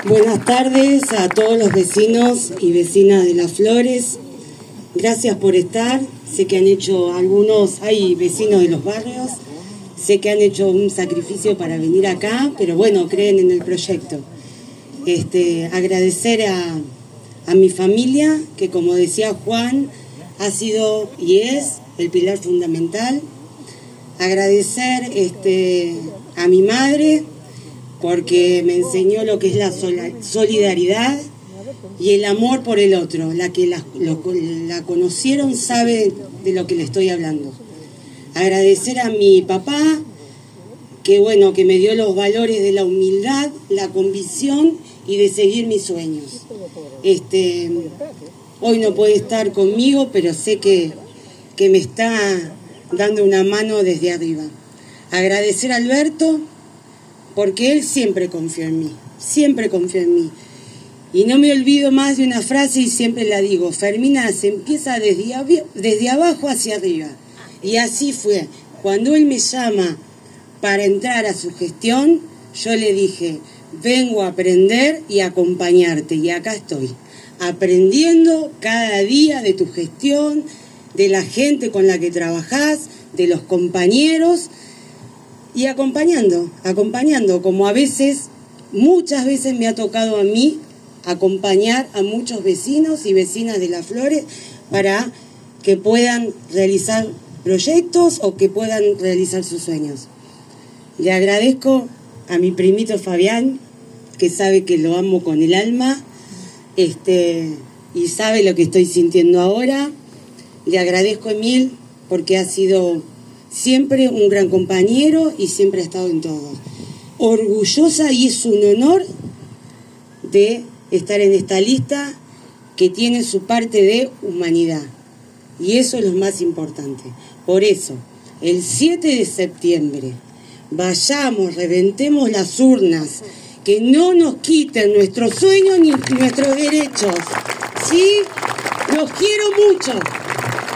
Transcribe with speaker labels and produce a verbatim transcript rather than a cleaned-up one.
Speaker 1: Buenas tardes a todos los vecinos y vecinas de Las Flores. Gracias por estar. Sé que han hecho algunos, hay vecinos de los barrios, sé que han hecho un sacrificio para venir acá, pero bueno, creen en el proyecto. Este, agradecer a, a mi familia, que como decía Juan, ha sido y es el pilar fundamental. Agradecer este, a mi madre, porque me enseñó lo que es la solidaridad y el amor por el otro. La que la, lo, la conocieron sabe de lo que le estoy hablando. Agradecer a mi papá, que bueno, que me dio los valores de la humildad, la convicción y de seguir mis sueños. Este, hoy no puede estar conmigo, pero sé que, que me está dando una mano desde arriba. Agradecer a Alberto, porque él siempre confió en mí, siempre confió en mí. Y no me olvido más de una frase y siempre la digo: Fermina, se empieza desde, desde abajo hacia arriba. Y así fue. Cuando él me llama para entrar a su gestión, yo le dije: vengo a aprender y a acompañarte. Y acá estoy, aprendiendo cada día de tu gestión, de la gente con la que trabajás, de los compañeros, y acompañando, acompañando, como a veces, muchas veces me ha tocado a mí acompañar a muchos vecinos y vecinas de Las Flores para que puedan realizar proyectos o que puedan realizar sus sueños. Le agradezco a mi primito Fabián, que sabe que lo amo con el alma, este, y sabe lo que estoy sintiendo ahora. Le agradezco a Emil, porque ha sido siempre un gran compañero y siempre ha estado en todo. Orgullosa, y es un honor de estar en esta lista que tiene su parte de humanidad. Y eso es lo más importante. Por eso, el siete de septiembre, vayamos, reventemos las urnas, que no nos quiten nuestros sueños ni nuestros derechos. ¿Sí? Los quiero mucho.